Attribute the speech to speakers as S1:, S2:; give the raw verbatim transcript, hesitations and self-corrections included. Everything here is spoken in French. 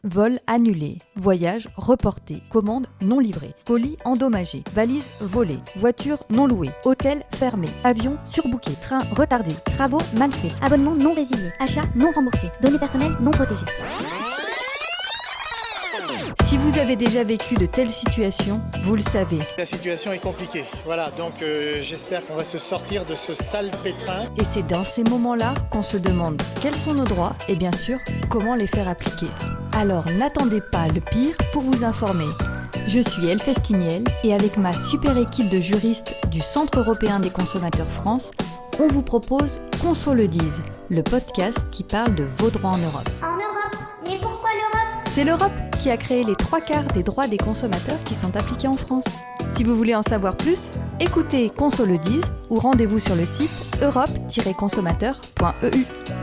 S1: Vol annulé, voyage reporté, commande non livrée, colis endommagé, valise volée, voiture non louée, hôtel fermé, avion surbooké, train retardé,
S2: travaux mal faits, abonnement non résilié, achat non remboursé, données personnelles non protégées.
S1: Si vous avez déjà vécu de telles situations, vous le savez.
S3: La situation est compliquée, voilà, donc euh, j'espère qu'on va se sortir de ce sale pétrin.
S1: Et c'est dans ces moments-là qu'on se demande quels sont nos droits et bien sûr, comment les faire appliquer. Alors n'attendez pas le pire pour vous informer. Je suis Elfèche Quiniel et avec ma super équipe de juristes du Centre européen des consommateurs France, on vous propose Qu'on se le dise, le podcast qui parle de vos droits en Europe.
S2: En Europe? Mais pourquoi l'Europe?
S1: C'est l'Europe qui a créé les trois quarts des droits des consommateurs qui sont appliqués en France. Si vous voulez en savoir plus, écoutez Qu'on se le dise ou rendez-vous sur le site europe tiret consommateur point e u.